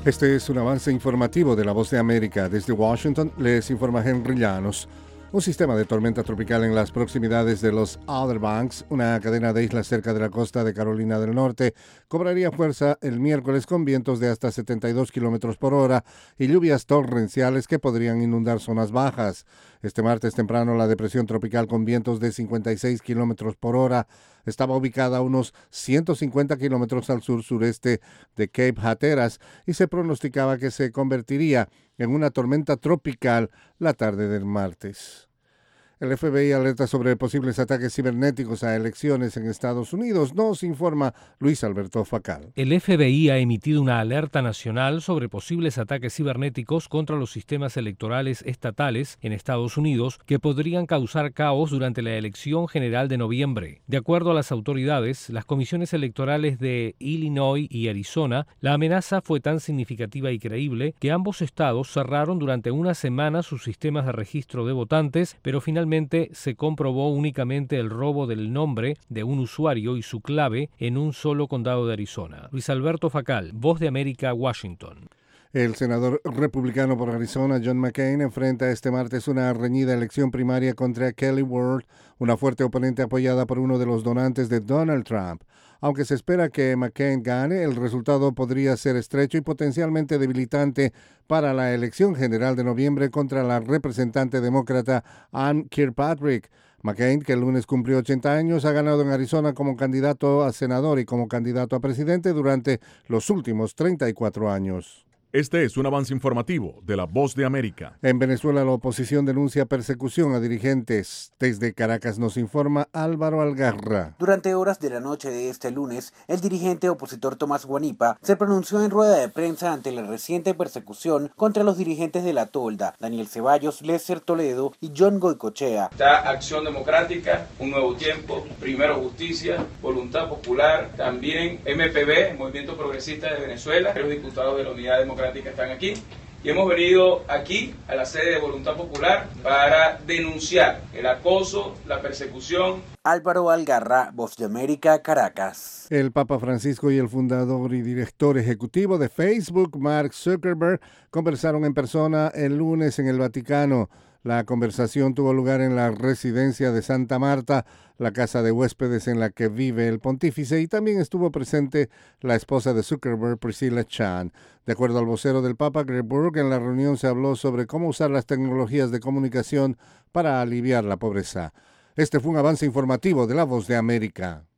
Este es un avance informativo de La Voz de América. Desde Washington les informa Henry Llanos. Un sistema de tormenta tropical en las proximidades de los Outer Banks, una cadena de islas cerca de la costa de Carolina del Norte, cobraría fuerza el miércoles con vientos de hasta 72 kilómetros por hora y lluvias torrenciales que podrían inundar zonas bajas. Este martes temprano, la depresión tropical con vientos de 56 kilómetros por hora estaba ubicada a unos 150 kilómetros al sur-sureste de Cape Hatteras y se pronosticaba que se convertiría en una tormenta tropical la tarde del martes. El FBI alerta sobre posibles ataques cibernéticos a elecciones en Estados Unidos. Nos informa Luis Alberto Facal. El FBI ha emitido una alerta nacional sobre posibles ataques cibernéticos contra los sistemas electorales estatales en Estados Unidos que podrían causar caos durante la elección general de noviembre. De acuerdo a las autoridades, las comisiones electorales de Illinois y Arizona, la amenaza fue tan significativa y creíble que ambos estados cerraron durante una semana sus sistemas de registro de votantes, pero finalmente se comprobó únicamente el robo del nombre de un usuario y su clave en un solo condado de Arizona. Luis Alberto Facal, Voz de América, Washington. El senador republicano por Arizona, John McCain, enfrenta este martes una reñida elección primaria contra Kelly Ward, una fuerte oponente apoyada por uno de los donantes de Donald Trump. Aunque se espera que McCain gane, el resultado podría ser estrecho y potencialmente debilitante para la elección general de noviembre contra la representante demócrata Ann Kirkpatrick. McCain, que el lunes cumplió 80 años, ha ganado en Arizona como candidato a senador y como candidato a presidente durante los últimos 34 años. Este es un avance informativo de La Voz de América. En Venezuela, la oposición denuncia persecución a dirigentes. Desde Caracas nos informa Álvaro Algarra. Durante horas de la noche de este lunes, el dirigente opositor Tomás Guanipa se pronunció en rueda de prensa ante la reciente persecución contra los dirigentes de La Tolda, Daniel Ceballos, Lesser Toledo y John Goicoechea. Está Acción Democrática, Un Nuevo Tiempo, Primero Justicia, Voluntad Popular, también MPB, Movimiento Progresista de Venezuela, los diputados de la Unidad Democrática están aquí y hemos venido aquí a la sede de Voluntad Popular para denunciar el acoso, la persecución. Álvaro Algarra, Voz de América, Caracas. El Papa Francisco y el fundador y director ejecutivo de Facebook, Mark Zuckerberg, conversaron en persona el lunes en el Vaticano. La conversación tuvo lugar en la residencia de Santa Marta, la casa de huéspedes en la que vive el pontífice, y también estuvo presente la esposa de Zuckerberg, Priscilla Chan. De acuerdo al vocero del Papa, Greg Burke, en la reunión se habló sobre cómo usar las tecnologías de comunicación para aliviar la pobreza. Este fue un avance informativo de La Voz de América.